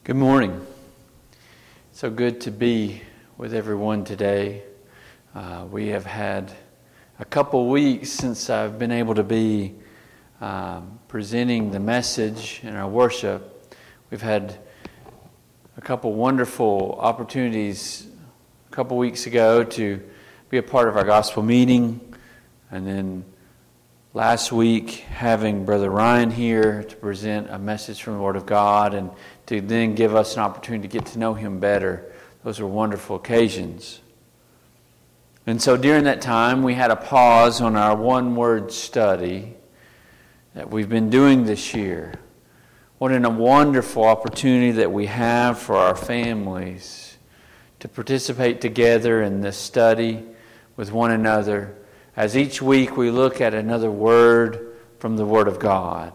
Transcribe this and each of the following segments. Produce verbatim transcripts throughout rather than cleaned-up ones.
Good morning. So good to be with everyone today. Uh, we have had a couple weeks since I've been able to be um, presenting the message in our worship. We've had a couple wonderful opportunities a couple weeks ago to be a part of our gospel meeting, and then last week having Brother Ryan here to present a message from the Word of God and to then give us an opportunity to get to know Him better. Those were wonderful occasions. And so during that time, we had a pause on our one-word study that we've been doing this year. What a wonderful opportunity that we have for our families to participate together in this study with one another, as each week we look at another word from the Word of God.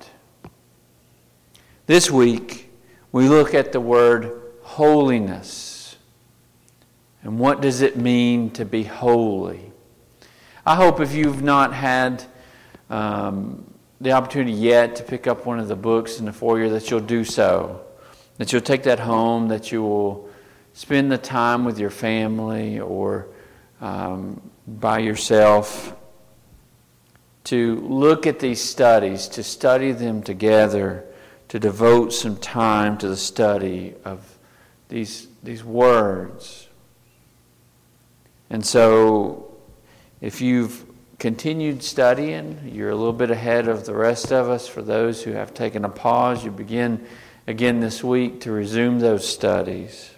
This week, we look at the word holiness. And what does it mean to be holy? I hope if you've not had um, the opportunity yet to pick up one of the books in the foyer, that you'll do so. That you'll take that home, that you will spend the time with your family or um, by yourself to look at these studies, to study them together, to devote some time to the study of these, these words. And so, if you've continued studying, you're a little bit ahead of the rest of us. For those who have taken a pause, you begin again this week to resume those studies.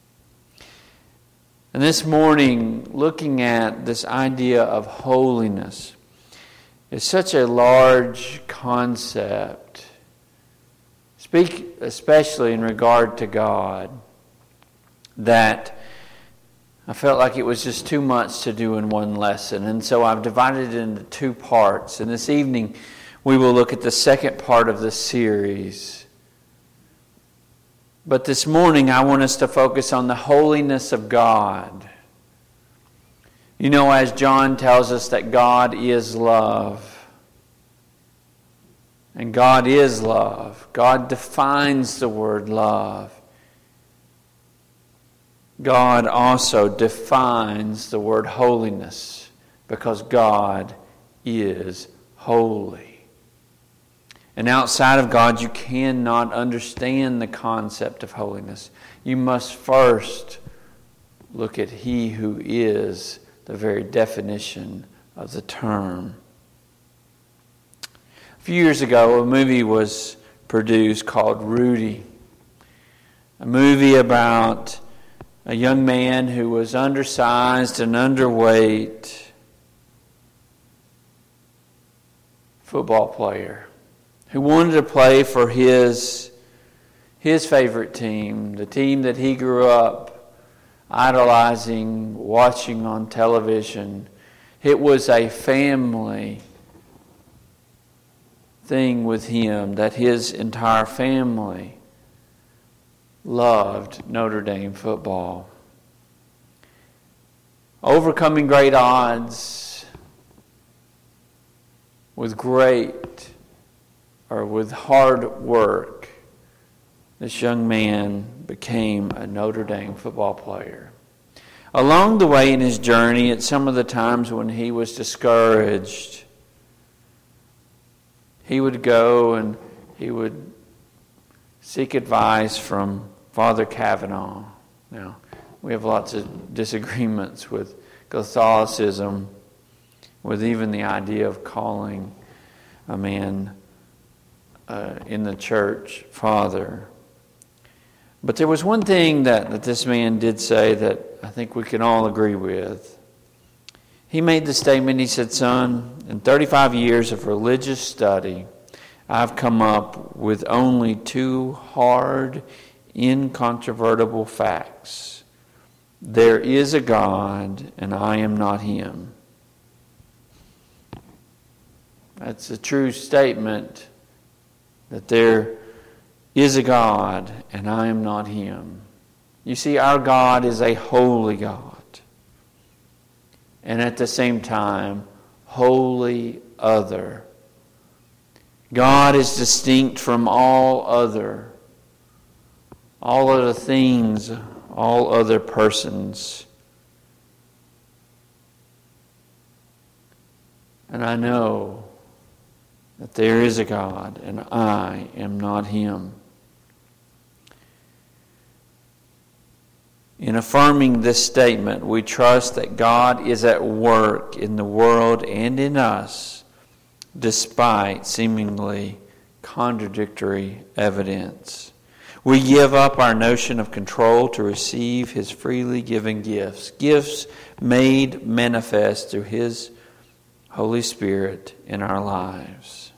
And this morning, looking at this idea of holiness, is such a large concept. Speak especially in regard to God, that I felt like it was just too much to do in one lesson. And so I've divided it into two parts. And this evening we will look at the second part of this series. But this morning I want us to focus on the holiness of God. You know, as John tells us that God is love. And God is love. God defines the word love. God also defines the word holiness, because God is holy. And outside of God, you cannot understand the concept of holiness. You must first look at He who is the very definition of the term. A few years ago, a movie was produced called Rudy. A movie about a young man who was undersized and underweight football player who wanted to play for his, his favorite team, the team that he grew up idolizing, watching on television. It was a family thing with him, that his entire family loved Notre Dame football. Overcoming great odds with great or with hard work, this young man became a Notre Dame football player. Along the way in his journey, at some of the times when he was discouraged, he would go and he would seek advice from Father Kavanaugh. Now, we have lots of disagreements with Catholicism, with even the idea of calling a man uh, in the church Father. But there was one thing that, that this man did say that I think we can all agree with. He made the statement, he said, "Son, in thirty-five years of religious study, I've come up with only two hard, incontrovertible facts. There is a God, and I am not Him." That's a true statement, that there is a God, and I am not Him. You see, our God is a holy God. And at the same time, wholly other. God is distinct from all other. all other things, all other persons. And I know that there is a God, and I am not Him. In affirming this statement, we trust that God is at work in the world and in us, despite seemingly contradictory evidence. We give up our notion of control to receive His freely given gifts, gifts made manifest through His Holy Spirit in our lives.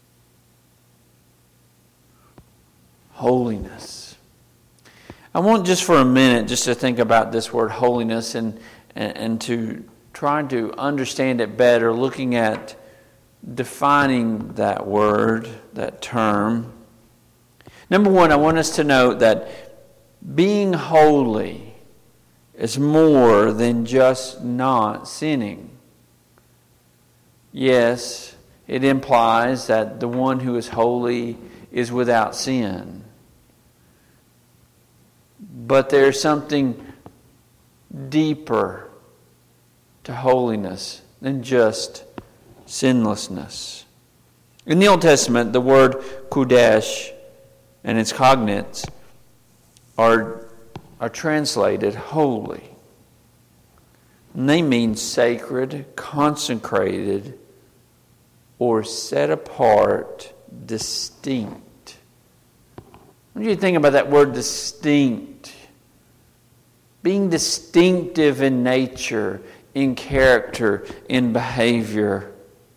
Holiness. I want just for a minute just to think about this word holiness and, and, and to try to understand it better, looking at defining that word, that term. Number one, I want us to note that being holy is more than just not sinning. Yes, it implies that the one who is holy is without sin. But there's something deeper to holiness than just sinlessness. In the Old Testament, the word Kodesh and its cognates are, are translated holy. And they mean sacred, consecrated, or set apart, distinct. What do you think about that word distinct? Being distinctive in nature, in character, in behavior.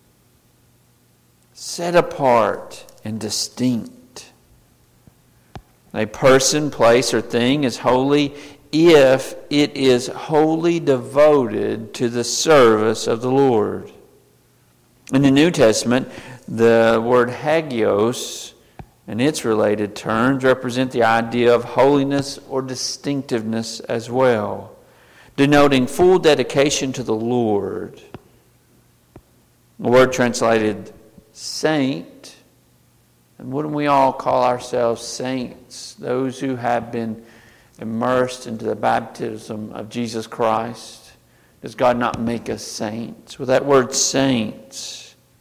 Set apart and distinct. A person, place, or thing is holy if it is wholly devoted to the service of the Lord. In the New Testament, the word hagios and its related terms represent the idea of holiness or distinctiveness as well, denoting full dedication to the Lord. The word translated saint, and wouldn't we all call ourselves saints, those who have been immersed into the baptism of Jesus Christ? Does God not make us saints? Well, that word saints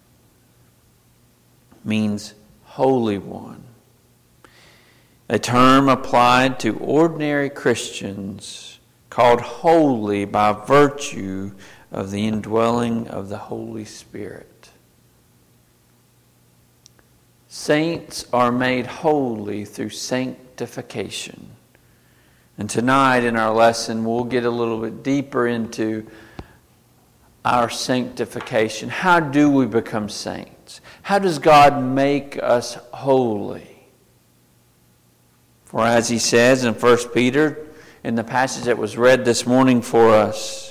means holy one. A term applied to ordinary Christians called holy by virtue of the indwelling of the Holy Spirit. Saints are made holy through sanctification. And tonight in our lesson, we'll get a little bit deeper into our sanctification. How do we become saints? How does God make us holy? For as he says in First Peter, in the passage that was read this morning for us,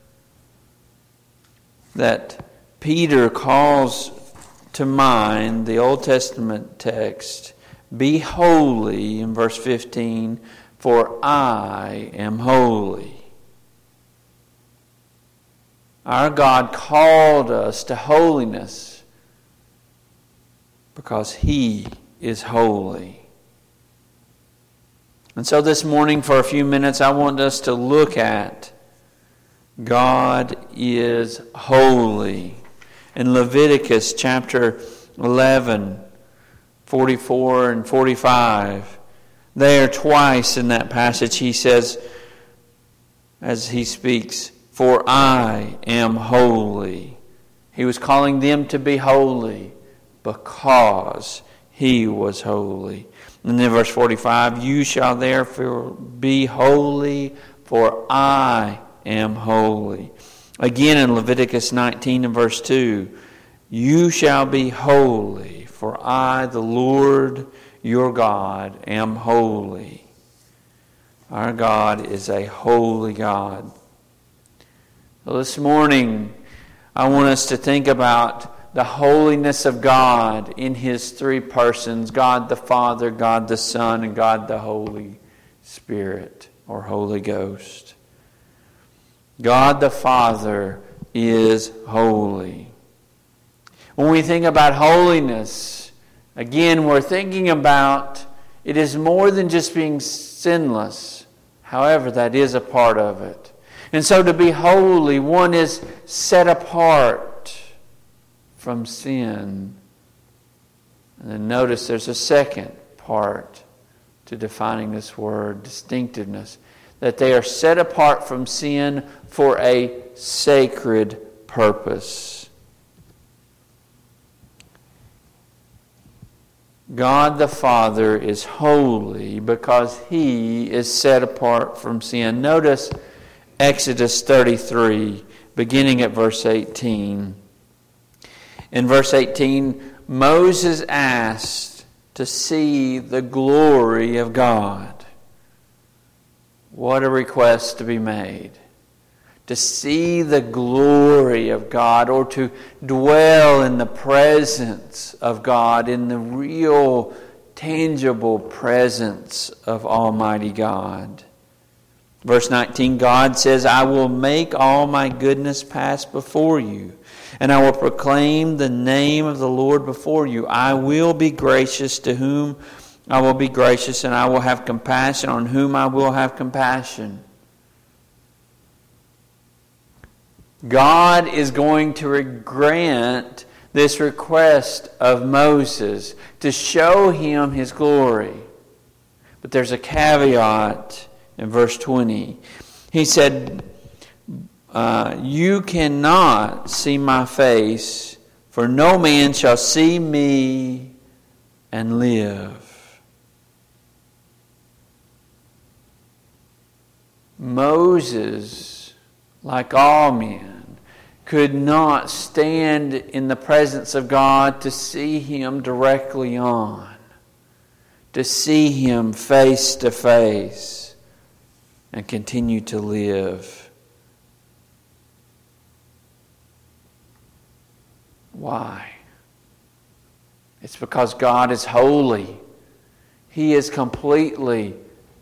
that Peter calls to mind the Old Testament text, "Be holy," in verse fifteen, "for I am holy." Our God called us to holiness because He is holy. And so this morning, for a few minutes, I want us to look at God is holy. In Leviticus chapter eleven, forty-four and forty-five, there twice in that passage he says, as he speaks, "For I am holy." He was calling them to be holy because He was holy. And then verse forty-five, "You shall therefore be holy, for I am holy." Again in Leviticus nineteen and verse two, "You shall be holy, for I, the Lord your God, am holy." Our God is a holy God. Well, this morning, I want us to think about the holiness of God in His three persons, God the Father, God the Son, and God the Holy Spirit or Holy Ghost. God the Father is holy. When we think about holiness, again, we're thinking about It is more than just being sinless. However, that is a part of it. And so to be holy, one is set apart from sin. And then notice there's a second part to defining this word, distinctiveness. That they are set apart from sin for a sacred purpose. God the Father is holy because He is set apart from sin. Notice Exodus thirty-three, beginning at verse eighteen. In verse eighteen, Moses asked to see the glory of God. What a request to be made. To see the glory of God, or to dwell in the presence of God, in the real, tangible presence of Almighty God. Verse nineteen, God says, I will make all my goodness pass before you, and I will proclaim the name of the Lord before you. I will be gracious to whom I will be gracious, and I will have compassion on whom I will have compassion. God is going to grant this request of Moses to show him His glory. But there's a caveat in verse twenty. He said, uh, you cannot see my face, for no man shall see me and live. Moses, like all men, could not stand in the presence of God to see Him directly on, to see Him face to face, and continue to live. Why? It's because God is holy. He is completely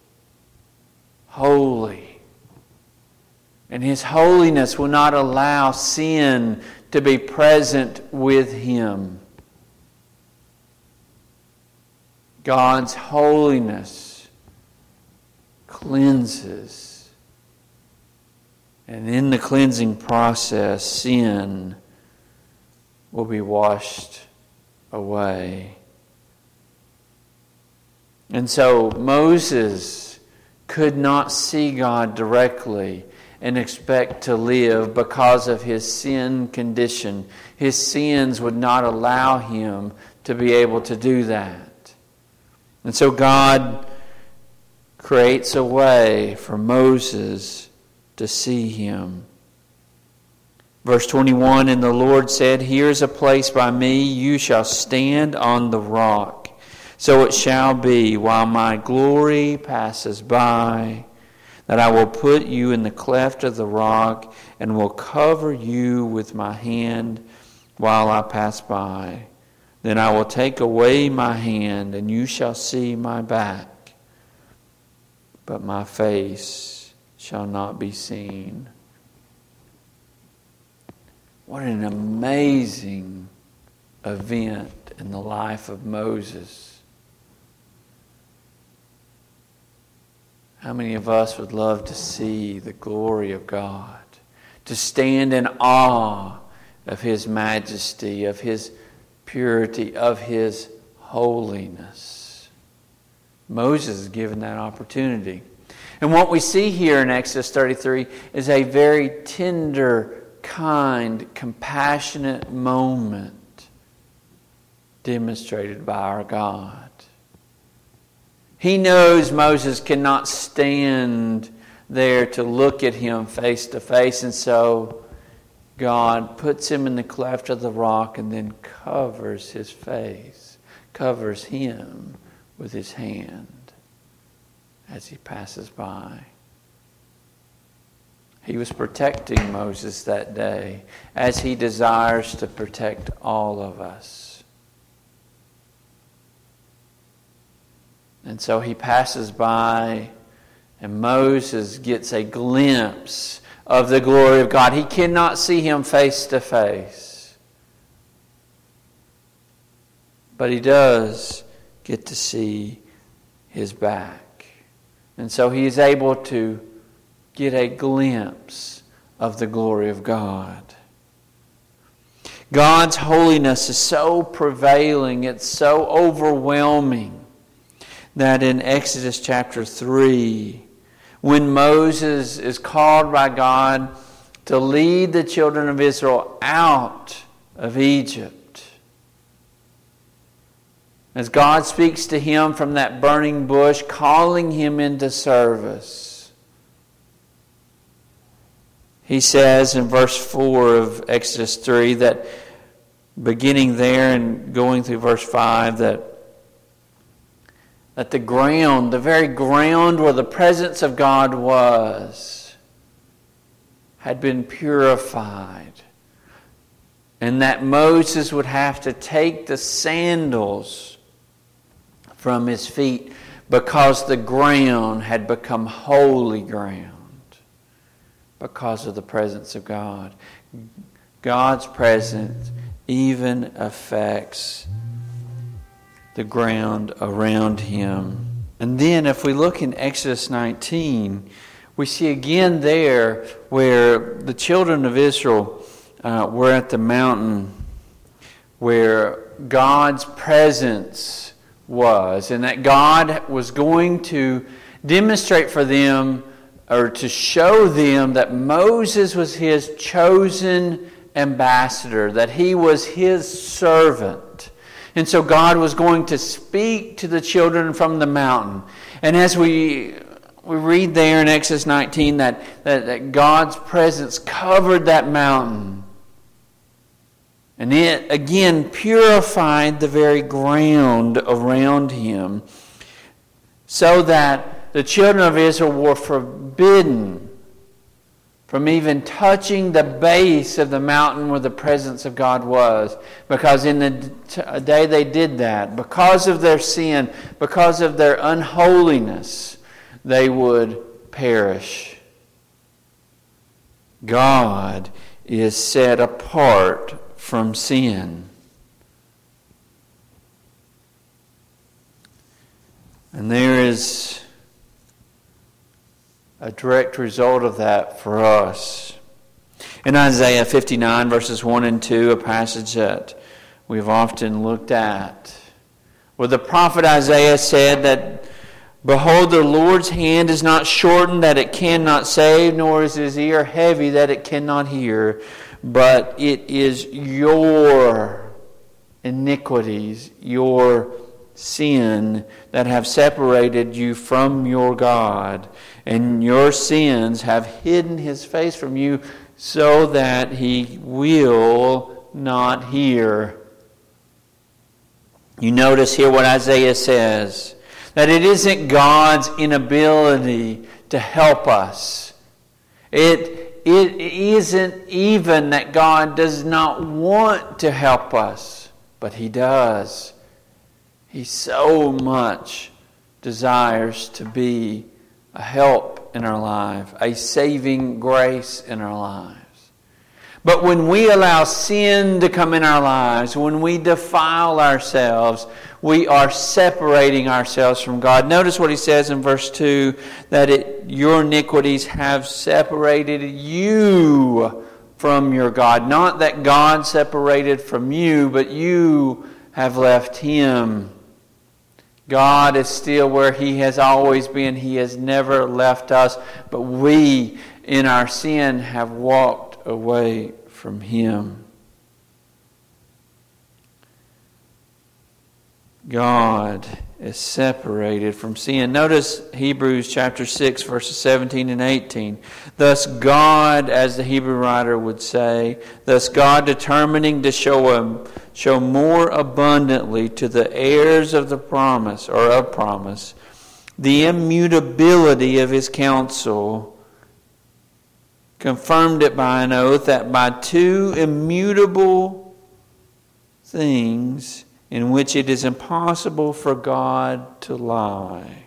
holy. And His holiness will not allow sin to be present with Him. God's holiness cleanses. And in the cleansing process, sin will be washed away. And so Moses could not see God directly and expect to live because of his sin condition. His sins would not allow him to be able to do that. And so God creates a way for Moses to see Him. Verse twenty-one, and the Lord said, here is a place by me, you shall stand on the rock. So it shall be, while my glory passes by, that I will put you in the cleft of the rock and will cover you with my hand while I pass by. Then I will take away my hand, and you shall see my back, but my face shall not be seen. What an amazing event in the life of Moses. How many of us would love to see the glory of God? To stand in awe of His majesty, of His purity, of His holiness. Moses is given that opportunity. And what we see here in Exodus thirty-three is a very tender, kind, compassionate moment demonstrated by our God. He knows Moses cannot stand there to look at him face to face, and so God puts him in the cleft of the rock and then covers his face, covers him with His hand as he passes by. He was protecting Moses that day, as He desires to protect all of us. And so He passes by, and Moses gets a glimpse of the glory of God. He cannot see Him face to face, but he does get to see his back. And so he is able to get a glimpse of the glory of God. God's holiness is so prevailing, it's so overwhelming, that in Exodus chapter three, when Moses is called by God to lead the children of Israel out of Egypt, as God speaks to him from that burning bush, calling him into service, he says in verse four of Exodus three that, beginning there and going through verse five, that, that the ground, the very ground where the presence of God was, had been purified. And that Moses would have to take the sandals from his feet because the ground had become holy ground because of the presence of God. God's presence even affects the ground around him. And then if we look in Exodus nineteen, we see again there where the children of Israel uh, were at the mountain where God's presence was, and that God was going to demonstrate for them, or to show them, that Moses was his chosen ambassador, that he was his servant. And so God was going to speak to the children from the mountain. And as we we read there in Exodus nineteen that, that, that God's presence covered that mountain. And it again purified the very ground around him, so that the children of Israel were forbidden from even touching the base of the mountain where the presence of God was. Because in the day they did that, because of their sin, because of their unholiness, they would perish. God is set apart from sin. And there is a direct result of that for us. In Isaiah fifty-nine, verses one and two, a passage that we've often looked at, where the prophet Isaiah said that, "Behold, the Lord's hand is not shortened that it cannot save, nor is his ear heavy that it cannot hear. But it is your iniquities, your sin, that have separated you from your God, and your sins have hidden his face from you, so that he will not hear." You notice here what Isaiah says, that it isn't God's inability to help us. It, it isn't even that God does not want to help us, but he does. He so much desires to be a help in our life, a saving grace in our lives. But when we allow sin to come in our lives, when we defile ourselves, we are separating ourselves from God. Notice what he says in verse two, that it, your iniquities have separated you from your God. Not that God separated from you, but you have left him. God is still where he has always been. He has never left us. But we, in our sin, have walked away from him. God is separated from sin. Notice Hebrews chapter six, verses seventeen and eighteen. Thus God, as the Hebrew writer would say, thus God determining to show him, show more abundantly to the heirs of the promise, or of promise, the immutability of his counsel, confirmed it by an oath, that by two immutable things in which it is impossible for God to lie.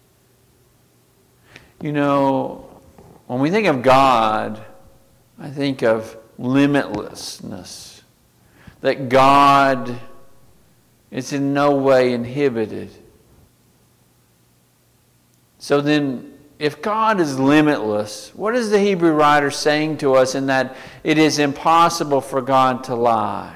You know, when we think of God, I think of limitlessness. That God is in no way inhibited. So then, if God is limitless, what is the Hebrew writer saying to us in that it is impossible for God to lie?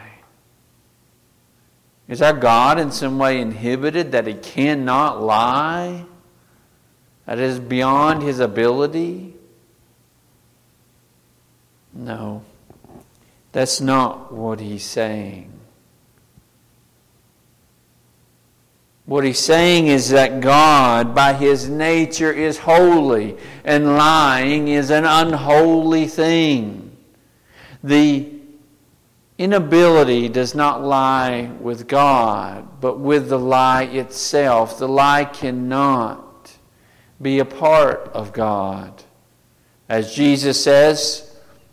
Is our God in some way inhibited, that He cannot lie? That is beyond His ability? No, that's not what He's saying. What He's saying is that God, by His nature, is holy, and lying is an unholy thing. The inability does not lie with God, but with the lie itself. The lie cannot be a part of God. As Jesus says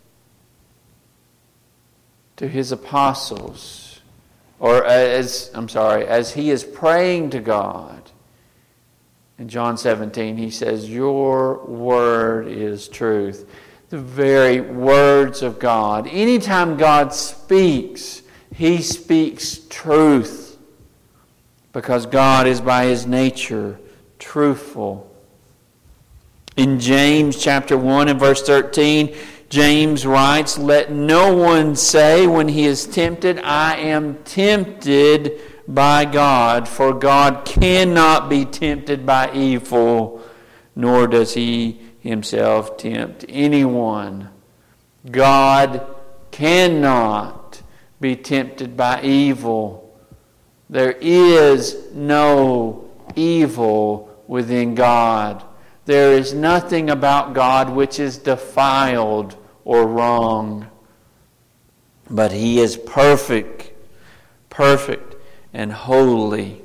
to His apostles, or as, I'm sorry, as He is praying to God, in John seventeen, He says, "Your word is truth." The very words of God. Anytime God speaks, He speaks truth, because God is by His nature truthful. In James chapter one and verse thirteen, James writes, "Let no one say when he is tempted, 'I am tempted by God,' for God cannot be tempted by evil, nor does He Himself tempt anyone." God cannot be tempted by evil. There is no evil within God. There is nothing about God which is defiled or wrong. But He is perfect, perfect and holy.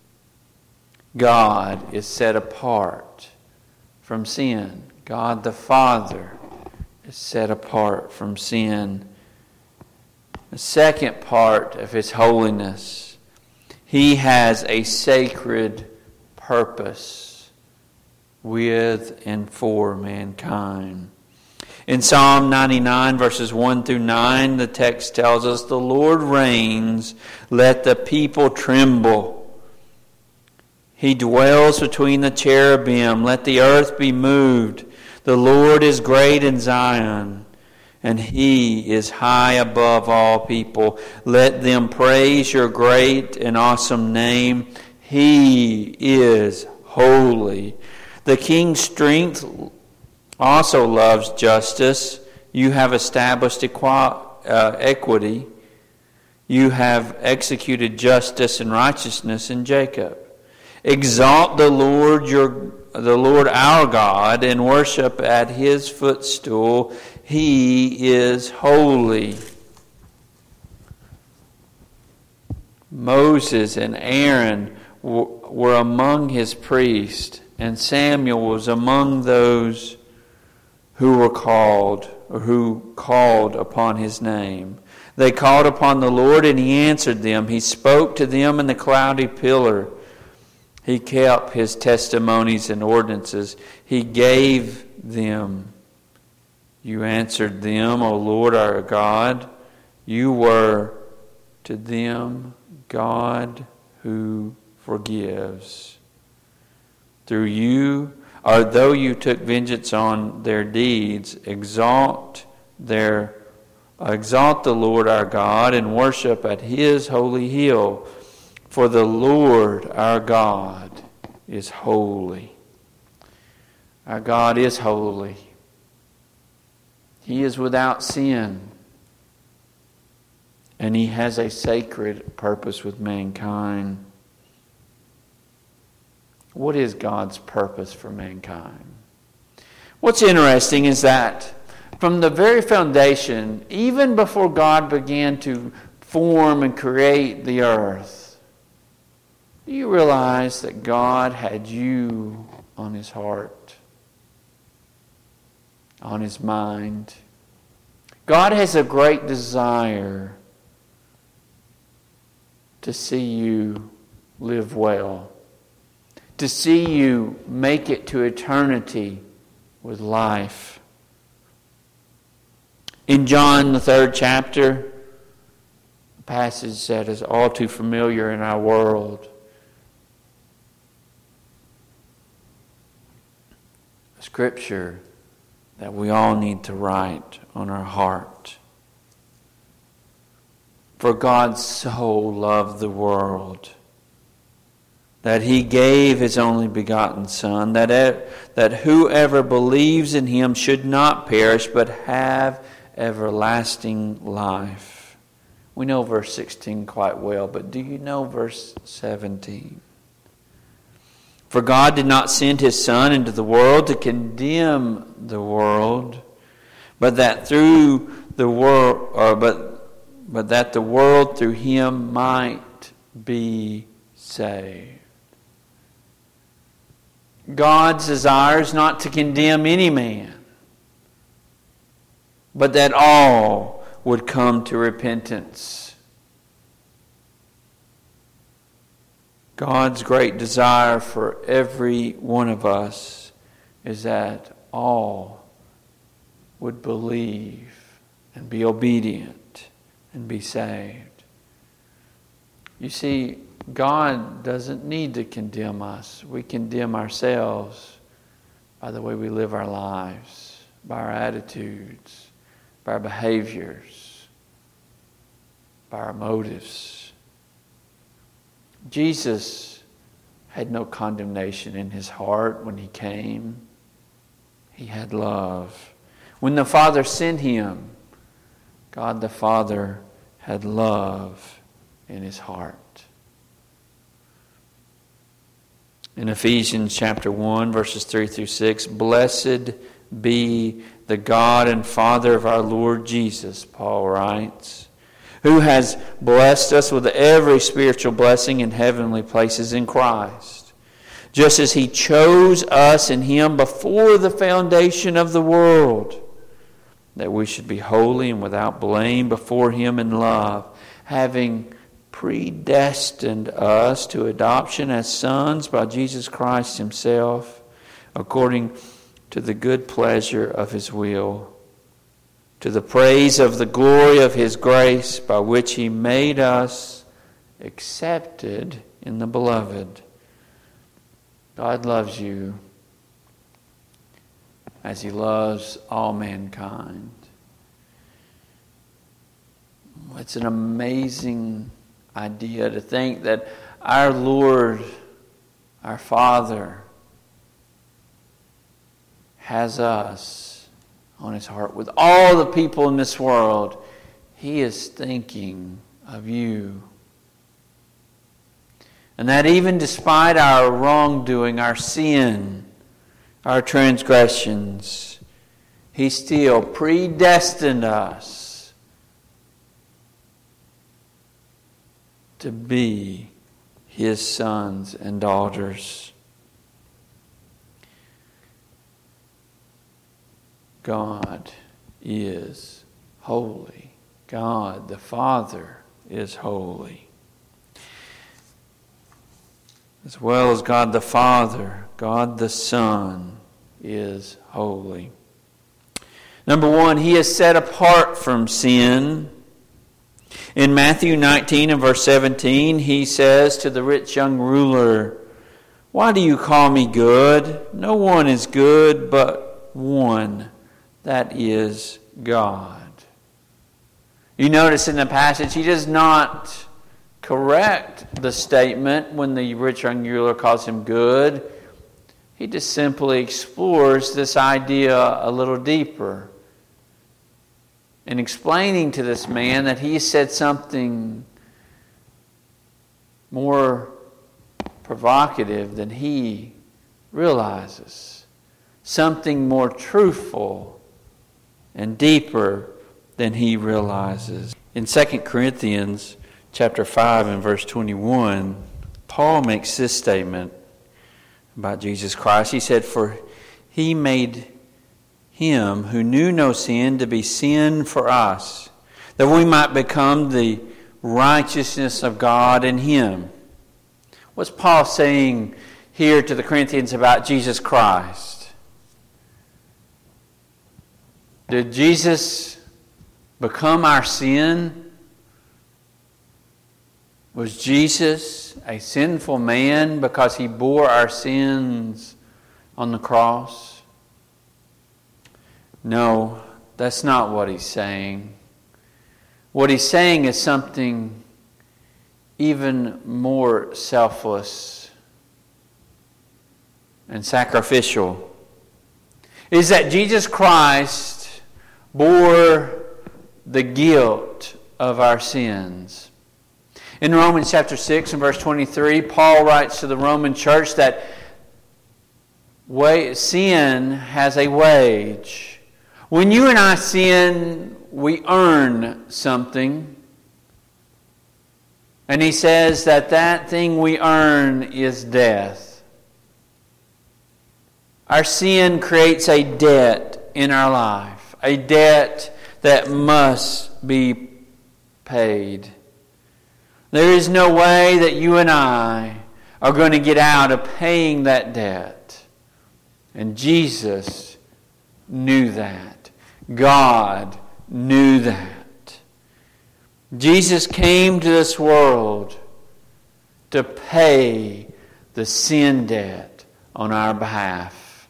God is set apart from sin. God the Father is set apart from sin. The second part of His holiness, He has a sacred purpose with and for mankind. In Psalm ninety-nine, verses one through nine, the text tells us, "The Lord reigns, let the people tremble. He dwells between the cherubim, let the earth be moved. The Lord is great in Zion, and He is high above all people. Let them praise Your great and awesome name. He is holy. The King's strength also loves justice. You have established equi- uh, equity. You have executed justice and righteousness in Jacob. Exalt the Lord your the Lord our God, and worship at His footstool. He is holy." Moses and Aaron were among His priests, and Samuel was among those who were called, or who called upon His name. They called upon the Lord, and He answered them. He spoke to them in the cloudy pillar. He kept His testimonies and ordinances. He gave them. You answered them, O Lord our God. You were to them God who forgives. Through you, or though you took vengeance on their deeds, exalt their exalt the Lord our God, and worship at His holy hill. For the Lord our God is holy. Our God is holy. He is without sin. And He has a sacred purpose with mankind. What is God's purpose for mankind? What's interesting is that from the very foundation, even before God began to form and create the earth, do you realize that God had you on His heart, on His mind? God has a great desire to see you live well, to see you make it to eternity with life. In John, the third chapter, a passage that is all too familiar in our world, a scripture that we all need to write on our heart. For God so loved the world that He gave His only begotten Son, that, e- that whoever believes in Him should not perish, but have everlasting life. We know verse sixteen quite well, but do you know verse seventeen? For God did not send His Son into the world to condemn the world, but that through the world, or but but that the world through Him might be saved. God's desire is not to condemn any man, but that all would come to repentance. God's great desire for every one of us is that all would believe and be obedient and be saved. You see, God doesn't need to condemn us. We condemn ourselves by the way we live our lives, by our attitudes, by our behaviors, by our motives. Jesus had no condemnation in His heart when He came. He had love. When the Father sent Him, God the Father had love in His heart. In Ephesians chapter one, verses three through six, blessed be the God and Father of our Lord Jesus, Paul writes, who has blessed us with every spiritual blessing in heavenly places in Christ, just as He chose us in Him before the foundation of the world, that we should be holy and without blame before Him in love, having predestined us to adoption as sons by Jesus Christ Himself, according to the good pleasure of His will, to the praise of the glory of His grace, by which He made us accepted in the Beloved. God loves you as He loves all mankind. It's an amazing idea to think that our Lord, our Father, has us on His heart. With all the people in this world, He is thinking of you. And that even despite our wrongdoing, our sin, our transgressions, He still predestined us to be His sons and daughters. God is holy. God the Father is holy. As well as God the Father, God the Son is holy. Number one, He is set apart from sin. In Matthew nineteen and verse seventeen, He says to the rich young ruler, "Why do you call me good? No one is good but one, that is God." You notice in the passage, He does not correct the statement when the rich young ruler calls Him good. He just simply explores this idea a little deeper, and explaining to this man that he said something more provocative than he realizes. Something more truthful and deeper than he realizes. In Second Corinthians chapter five and verse twenty-one, Paul makes this statement about Jesus Christ. He said, "For He made Him who knew no sin to be sin for us, that we might become the righteousness of God in Him." What's Paul saying here to the Corinthians about Jesus Christ? Did Jesus become our sin? Was Jesus a sinful man because He bore our sins on the cross? No, that's not what he's saying. What he's saying is something even more selfless and sacrificial. It is that Jesus Christ bore the guilt of our sins. In Romans chapter six and verse twenty-three, Paul writes to the Roman church that sin has a wage. When you and I sin, we earn something. And he says that that thing we earn is death. Our sin creates a debt in our life, a debt that must be paid. There is no way that you and I are going to get out of paying that debt. And Jesus knew that. God knew that. Jesus came to this world to pay the sin debt on our behalf.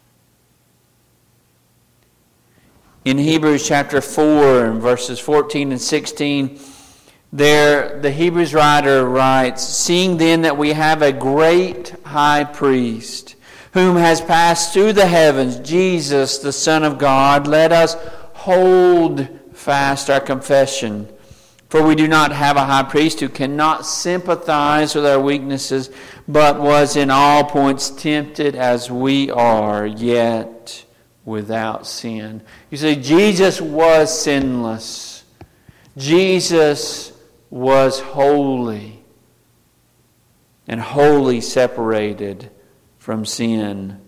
In Hebrews chapter four and verses fourteen and sixteen, there the Hebrews writer writes, "Seeing then that we have a great high priest, whom has passed through the heavens, Jesus, the Son of God, let us hold fast our confession. For we do not have a high priest who cannot sympathize with our weaknesses, but was in all points tempted as we are, yet without sin." You see, Jesus was sinless. Jesus was holy and wholly separated from sin.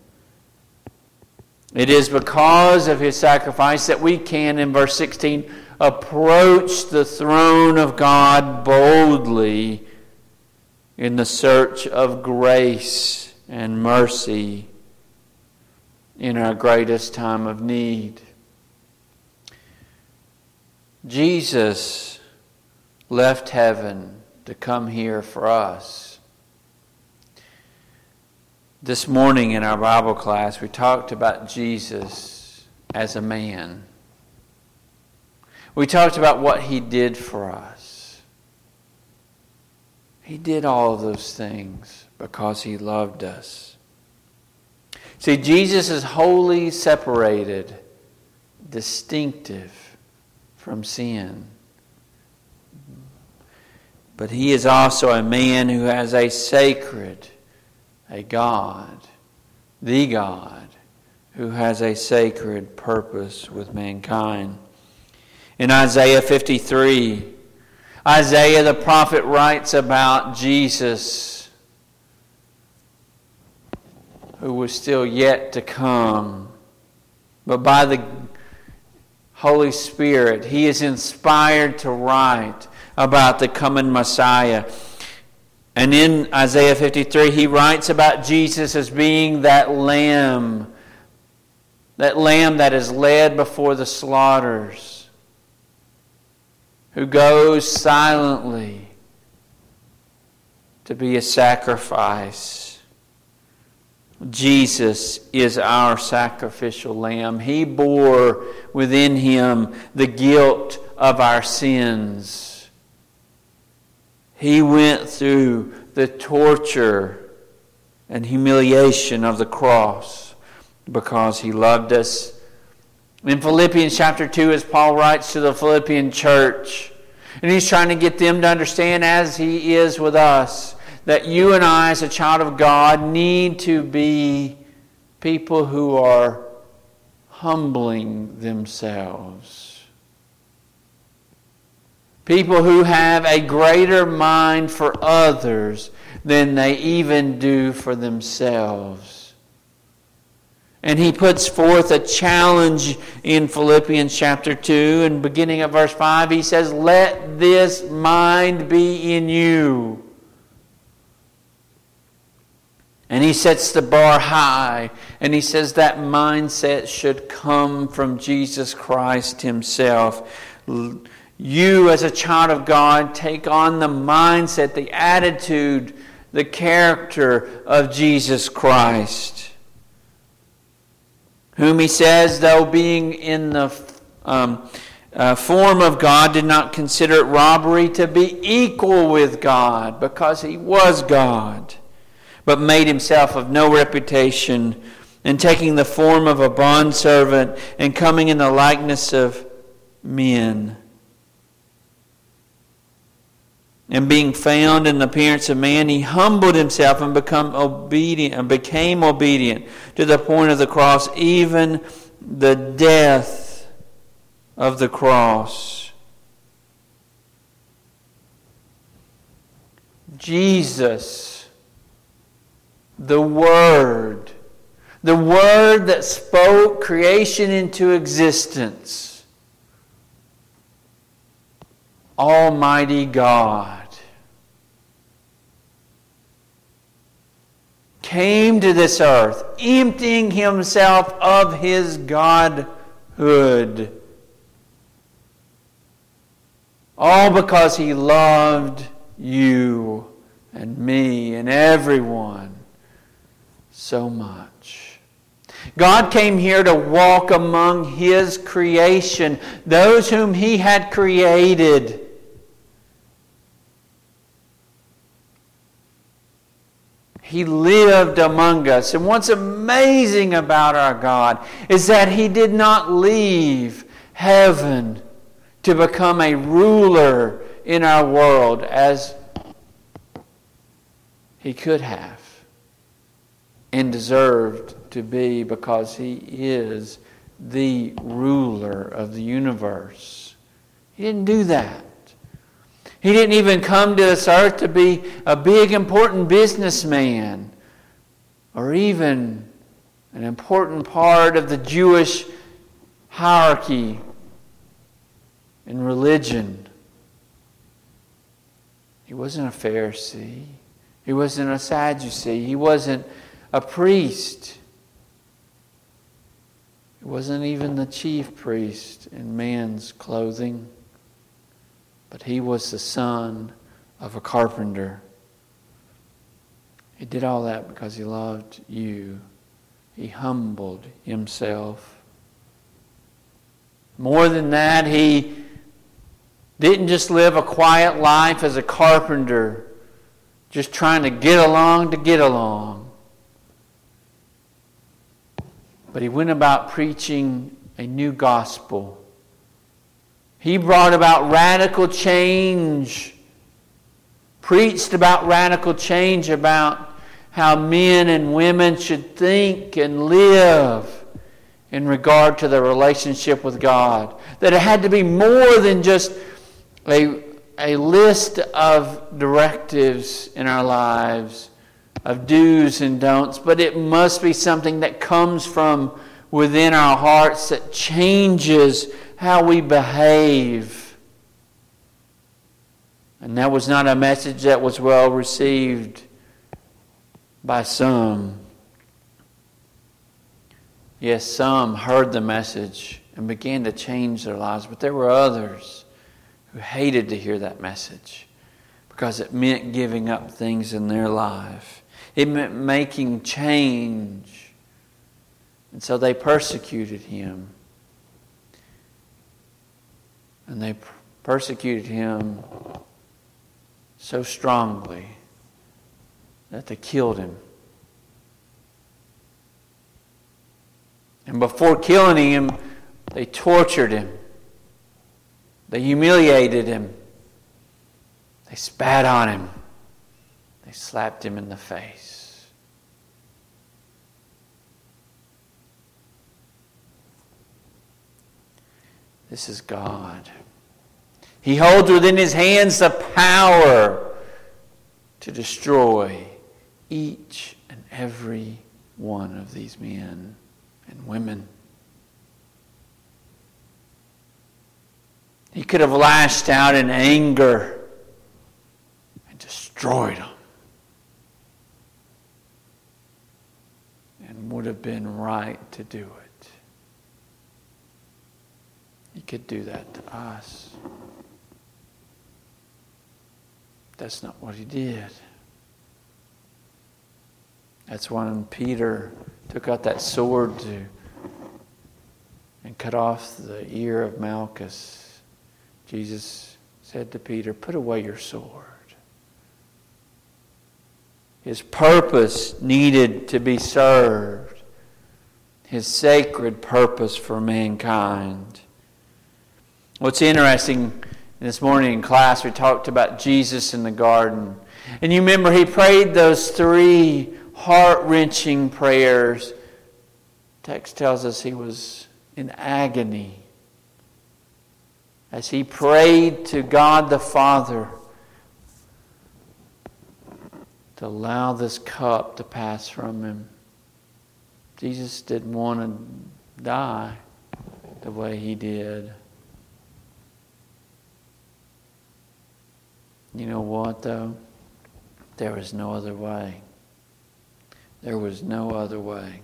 It is because of his sacrifice that we can, in verse sixteen, approach the throne of God boldly in the search of grace and mercy in our greatest time of need. Jesus left heaven to come here for us. This morning in our Bible class, we talked about Jesus as a man. We talked about what he did for us. He did all of those things because he loved us. See, Jesus is wholly separated, distinctive from sin. But he is also a man who has a sacred, a God, the God, who has a sacred purpose with mankind. In Isaiah fifty-three, Isaiah the prophet writes about Jesus, who was still yet to come. But by the Holy Spirit, he is inspired to write about the coming Messiah. And in Isaiah fifty-three, he writes about Jesus as being that lamb, that lamb that is led before the slaughters, who goes silently to be a sacrifice. Jesus is our sacrificial lamb. He bore within him the guilt of our sins. He went through the torture and humiliation of the cross because he loved us. In Philippians chapter two, as Paul writes to the Philippian church, and he's trying to get them to understand, as he is with us, that you and I, as a child of God, need to be people who are humbling themselves. People who have a greater mind for others than they even do for themselves. And he puts forth a challenge in Philippians chapter two, and beginning at verse five, he says, "Let this mind be in you." And he sets the bar high, and he says that mindset should come from Jesus Christ himself. You, as a child of God, take on the mindset, the attitude, the character of Jesus Christ, whom he says, though being in the um, uh, form of God, did not consider it robbery to be equal with God, because he was God, but made himself of no reputation, and taking the form of a bondservant, and coming in the likeness of men. And being found in the appearance of man, he humbled himself and become obedient and became obedient to the point of the cross, even the death of the cross. Jesus, the Word, the Word that spoke creation into existence, Almighty God, came to this earth, emptying himself of his Godhood, all because he loved you and me and everyone so much. God came here to walk among his creation, those whom he had created. He lived among us. And what's amazing about our God is that he did not leave heaven to become a ruler in our world as he could have and deserved to be, because he is the ruler of the universe. He didn't do that. He didn't even come to this earth to be a big, important businessman or even an important part of the Jewish hierarchy in religion. He wasn't a Pharisee. He wasn't a Sadducee. He wasn't a priest. He wasn't even the chief priest in man's clothing. But he was the son of a carpenter. He did all that because he loved you. He humbled himself. More than that, he didn't just live a quiet life as a carpenter, just trying to get along to get along. But he went about preaching a new gospel. He brought about radical change, preached about radical change about how men and women should think and live in regard to their relationship with God. That it had to be more than just a, a list of directives in our lives, of do's and don'ts, but it must be something that comes from within our hearts that changes how we behave. And that was not a message that was well received by some. Yes, some heard the message and began to change their lives, but there were others who hated to hear that message because it meant giving up things in their life. It meant making change. And so they persecuted him. And they persecuted him so strongly that they killed him. And before killing him, they tortured him. They humiliated him. They spat on him. They slapped him in the face. This is God. He holds within his hands the power to destroy each and every one of these men and women. He could have lashed out in anger and destroyed them. And would have been right to do it. He could do that to us. That's not what he did. That's when Peter took out that sword to and cut off the ear of Malchus, Jesus said to Peter, "Put away your sword." His purpose needed to be served. His sacred purpose for mankind. What's interesting, this morning in class we talked about Jesus in the garden. And you remember he prayed those three heart-wrenching prayers. Text tells us he was in agony as he prayed to God the Father to allow this cup to pass from him. Jesus didn't want to die the way he did. You know what, though? There was no other way. There was no other way.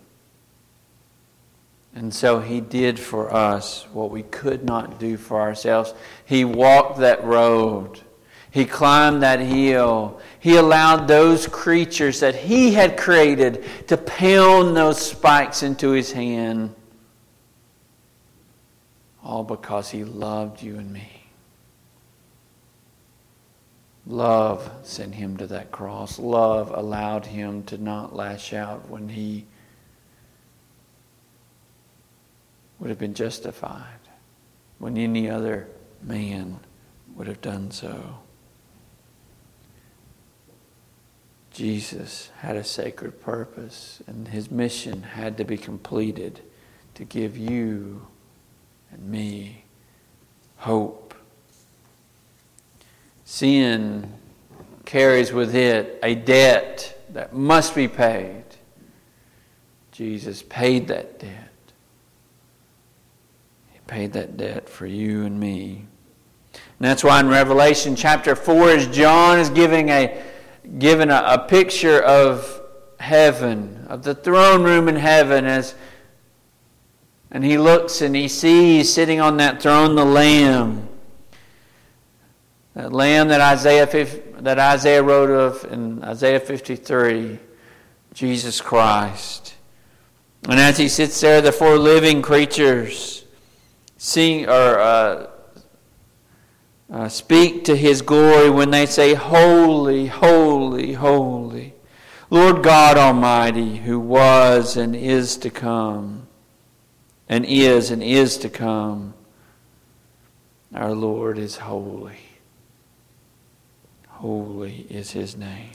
And so he did for us what we could not do for ourselves. He walked that road. He climbed that hill. He allowed those creatures that he had created to pound those spikes into his hand. All because he loved you and me. Love sent him to that cross. Love allowed him to not lash out when he would have been justified, when any other man would have done so. Jesus had a sacred purpose, and his mission had to be completed to give you and me hope. Sin carries with it a debt that must be paid. Jesus paid that debt. He paid that debt for you and me. And that's why in Revelation chapter four, as John is giving a given a, a picture of heaven, of the throne room in heaven, as and he looks and he sees sitting on that throne the Lamb. That Lamb that Isaiah that Isaiah wrote of in Isaiah fifty-three, Jesus Christ. And as he sits there, the four living creatures sing or uh, uh, speak to his glory when they say, "Holy, holy, holy, Lord God Almighty, who was and is to come, and is and is to come. Our Lord is holy. Holy is his name."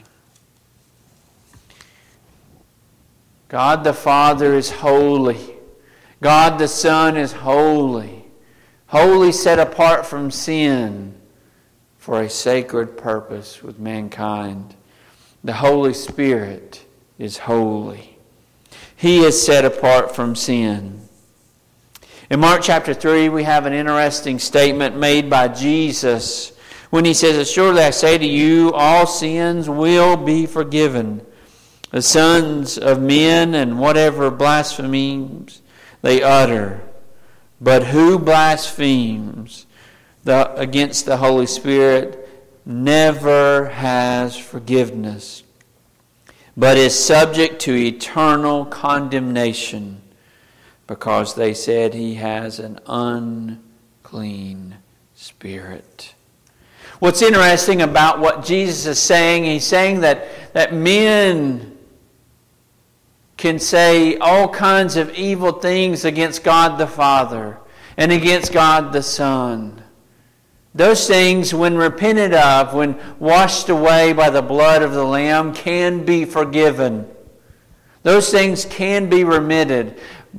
God the Father is holy. God the Son is holy. Holy, set apart from sin for a sacred purpose with mankind. The Holy Spirit is holy. He is set apart from sin. In Mark chapter three, we have an interesting statement made by Jesus when he says, "Surely I say to you, all sins will be forgiven the sons of men and whatever blasphemies they utter. But who blasphemes the, against the Holy Spirit never has forgiveness, but is subject to eternal condemnation, because they said he has an unclean spirit." What's interesting about what Jesus is saying, he's saying that, that men can say all kinds of evil things against God the Father and against God the Son. Those things, when repented of, when washed away by the blood of the Lamb, can be forgiven. Those things can be remitted.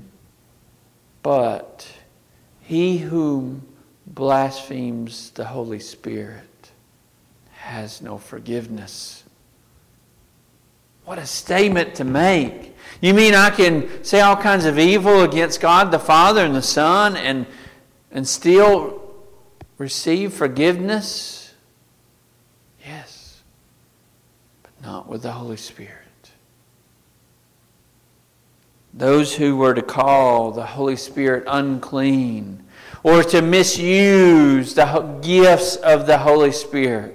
But he who blasphemes the Holy Spirit has no forgiveness. What a statement to make. You mean I can say all kinds of evil against God the Father and the Son and, and still receive forgiveness? Yes, but not with the Holy Spirit. Those who were to call the Holy Spirit unclean or to misuse the gifts of the Holy Spirit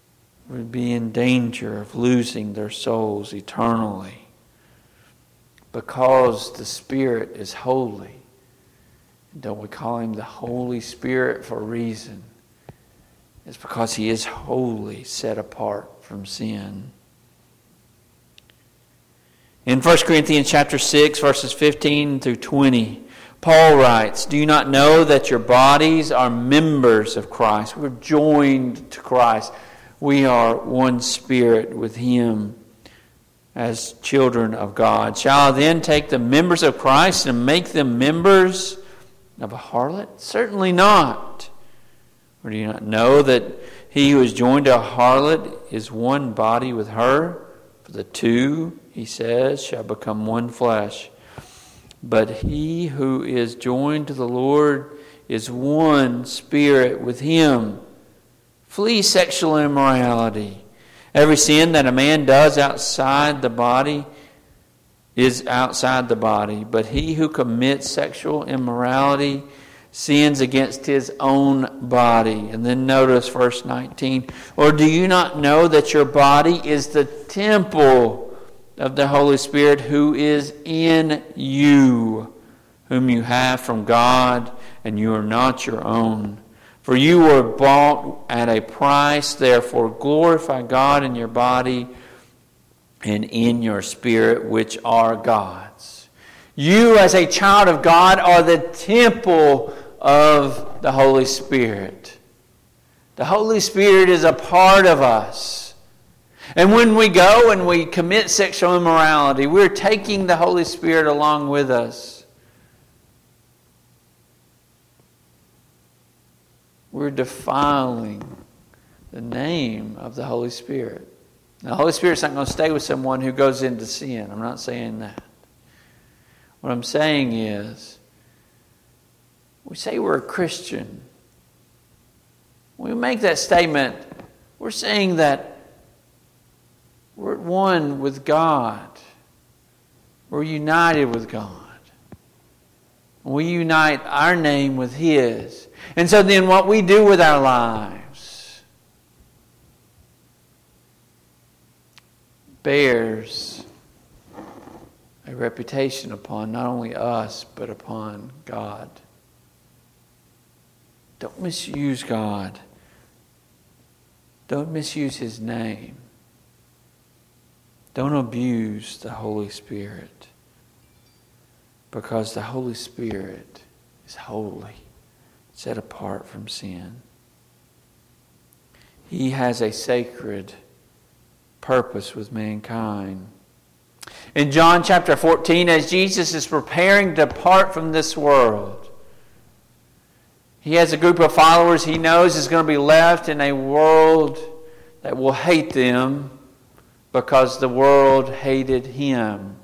would be in danger of losing their souls eternally. because the Spirit is holy. Don't we call Him the Holy Spirit for a reason? It's because He is holy, set apart from sin. In First Corinthians chapter six, verses fifteen through twenty, Paul writes, "Do you not know that your bodies are members of Christ?" We're joined to Christ. We are one spirit with Him as children of God. Shall I then take the members of Christ and make them members of a harlot? Certainly not. Or do you not know that he who is joined to a harlot is one body with her? For the two, he says, shall become one flesh. But he who is joined to the Lord is one spirit with Him. Flee sexual immorality. Every sin that a man does outside the body is outside the body. But he who commits sexual immorality sins against his own body. And then notice verse nineteen. Or do you not know that your body is the temple of the Holy Spirit who is in you, whom you have from God, and you are not your own? For you were bought at a price, therefore glorify God in your body and in your spirit, which are God's. You as a child of God are the temple of the Holy Spirit. The Holy Spirit is a part of us. And when we go and we commit sexual immorality, we're taking the Holy Spirit along with us. We're defiling the name of the Holy Spirit. Now, the Holy Spirit's not going to stay with someone who goes into sin. I'm not saying that. What I'm saying is, we say we're a Christian. When we make that statement, we're saying that we're at one with God. We're united with God. We unite our name with His. And so then what we do with our lives bears a reputation upon not only us, but upon God. Don't misuse God. Don't misuse His name. Don't abuse the Holy Spirit. Because the Holy Spirit is holy, set apart from sin. He has a sacred purpose with mankind. In John chapter fourteen, as Jesus is preparing to depart from this world, He has a group of followers He knows is going to be left in a world that will hate them because the world hated Him.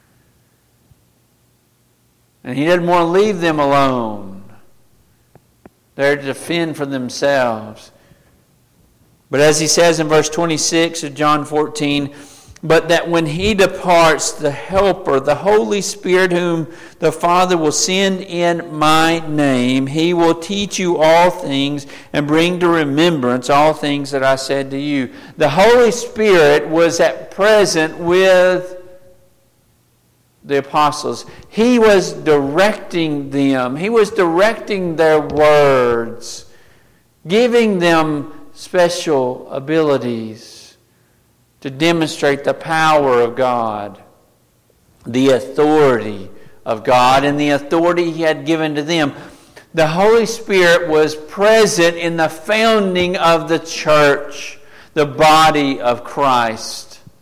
And He doesn't want to leave them alone. They're to fend for themselves. But as He says in verse twenty-six of John fourteen, but that when He departs, the Helper, the Holy Spirit, whom the Father will send in my name, He will teach you all things and bring to remembrance all things that I said to you. The Holy Spirit was at present with the apostles. He was directing them. He was directing their words, giving them special abilities to demonstrate the power of God, the authority of God, and the authority He had given to them. The Holy Spirit was present in the founding of the church, the body of Christ.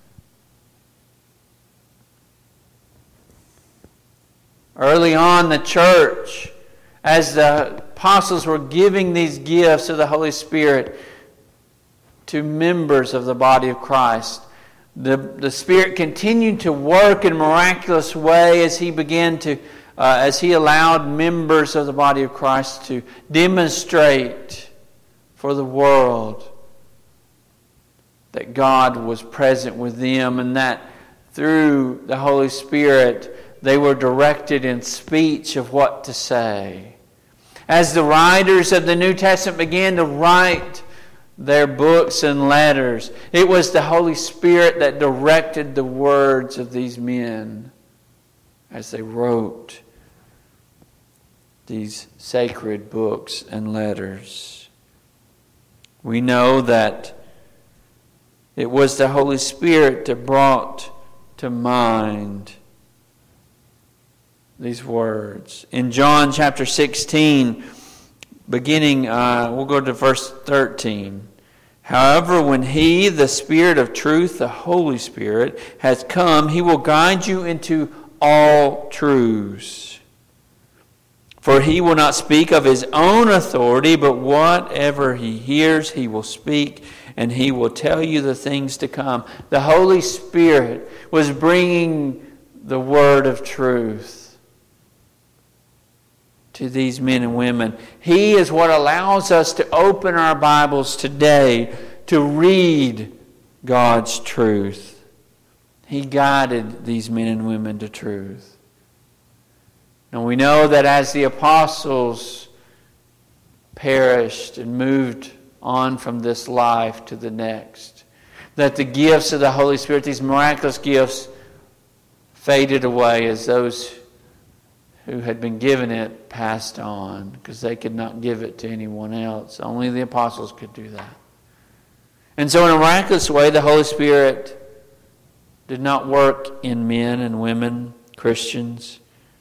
Early on, the church, as the apostles were giving these gifts of the Holy Spirit to members of the body of Christ, the, the Spirit continued to work in a miraculous way as He began to, uh, as He allowed members of the body of Christ to demonstrate for the world that God was present with them, and that through the Holy Spirit they were directed in speech of what to say. As the writers of the New Testament began to write their books and letters, it was the Holy Spirit that directed the words of these men. as they wrote these sacred books and letters. We know that it was the Holy Spirit that brought to mind these words. In John chapter sixteen, beginning, uh, we'll go to verse thirteen. However, when He, the Spirit of truth, the Holy Spirit, has come, He will guide you into all truths. For He will not speak of His own authority, but whatever He hears, He will speak, and He will tell you the things to come. The Holy Spirit was bringing the word of truth to these men and women. He is what allows us to open our Bibles today to read God's truth. He guided these men and women to truth. And we know that as the apostles perished and moved on from this life to the next, that the gifts of the Holy Spirit, these miraculous gifts, faded away as those who had been given it passed on, because they could not give it to anyone else. Only the apostles could do that. And so in a miraculous way, the Holy Spirit did not work in men and women, Christians,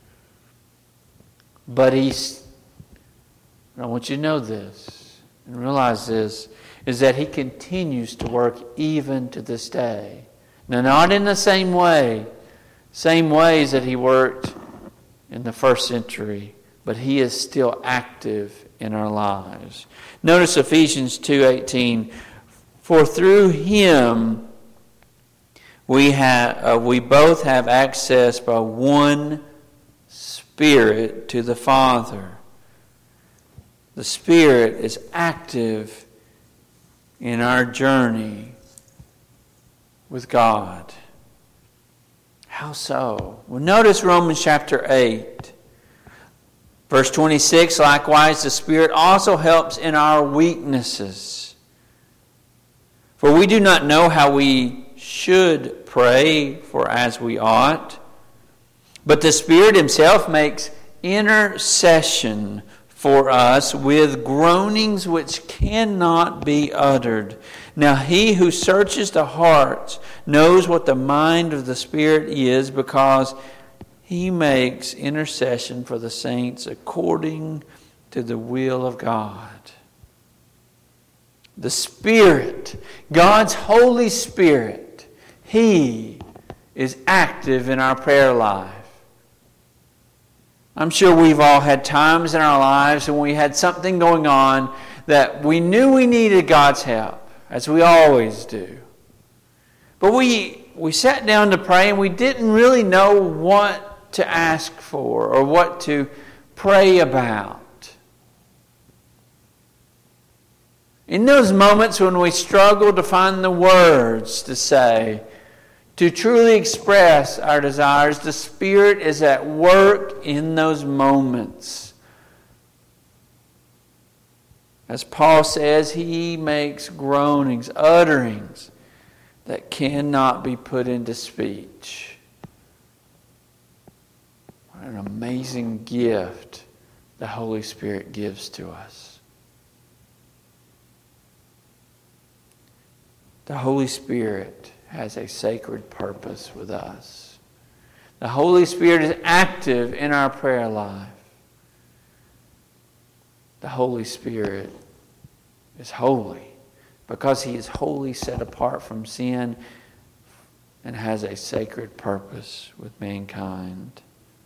but He, I want you to know this and realize this, is that He continues to work even to this day. Now, not in the same way, same ways that He worked in the first century, but He is still active in our lives. Notice Ephesians two eighteen. For through Him we have uh, we both have access by one Spirit to the Father. The Spirit is active in our journey with God. How so? Well, notice Romans chapter eight. Verse twenty-six, likewise, the Spirit also helps in our weaknesses. For we do not know how we should pray for as we ought, but the Spirit Himself makes intercession for us with groanings which cannot be uttered. Now He who searches the hearts knows what the mind of the Spirit is, because He makes intercession for the saints according to the will of God. The Spirit, God's Holy Spirit, He is active in our prayer life. I'm sure we've all had times in our lives when we had something going on that we knew we needed God's help, as we always do. But we we sat down to pray and we didn't really know what to ask for or what to pray about. In those moments when we struggle to find the words to say, to truly express our desires, the Spirit is at work in those moments. As Paul says, He makes groanings, utterings that cannot be put into speech. What an amazing gift the Holy Spirit gives to us. The Holy Spirit has a sacred purpose with us. The Holy Spirit is active in our prayer life. The Holy Spirit is holy because He is wholly set apart from sin and has a sacred purpose with mankind.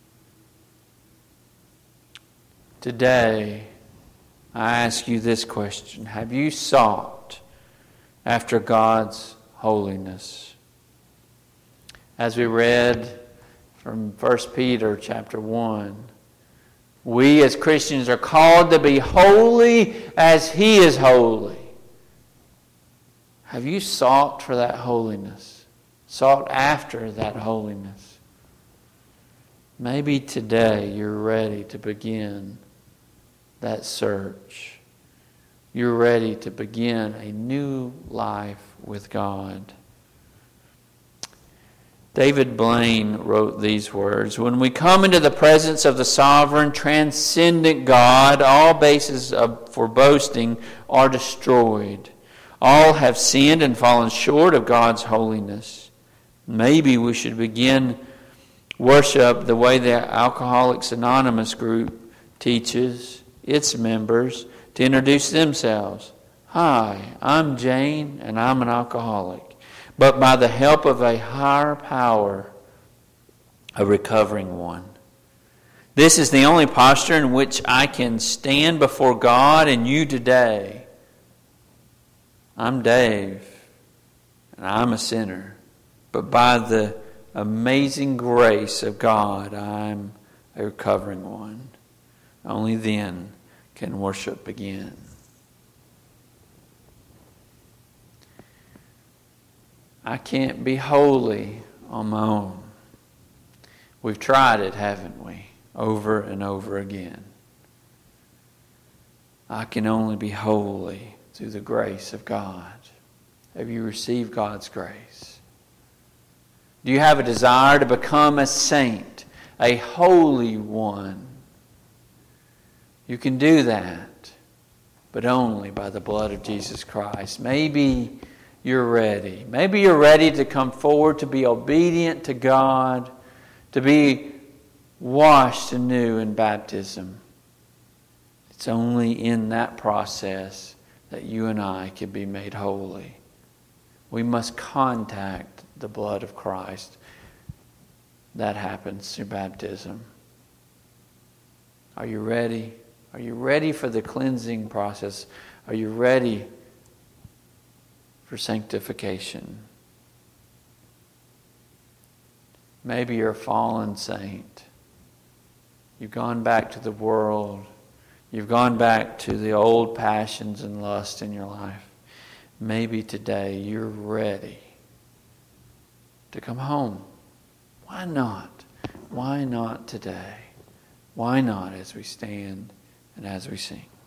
Today, I ask you this question. Have you sought after God's holiness? As we read from First Peter chapter one, we as Christians are called to be holy as He is holy. Have you sought for that holiness? Sought after that holiness? Maybe today you're ready to begin that search. You're ready to begin a new life with God. David Blaine wrote these words: "When we come into the presence of the sovereign, transcendent God, all bases of, for boasting are destroyed. All have sinned and fallen short of God's holiness." Maybe we should begin worship the way the Alcoholics Anonymous group teaches its members to introduce themselves. "Hi, I'm Jane, and I'm an alcoholic. But by the help of a higher power, a recovering one. This is the only posture in which I can stand before God and you today. I'm Dave, and I'm a sinner. But by the amazing grace of God, I'm a recovering one. Only then can worship begin." I can't be holy on my own. We've tried it, haven't we? Over and over again. I can only be holy through the grace of God. Have you received God's grace? Do you have a desire to become a saint, a holy one? You can do that, but only by the blood of Jesus Christ. Maybe you're ready. Maybe you're ready to come forward to be obedient to God, to be washed anew in baptism. It's only in that process that you and I can be made holy. We must contact the blood of Christ. That happens through baptism. Are you ready? Are you ready for the cleansing process? Are you ready for sanctification? Maybe you're a fallen saint. You've gone back to the world. You've gone back to the old passions and lust in your life. Maybe today you're ready to come home. Why not? Why not today? Why not as we stand and as we sing?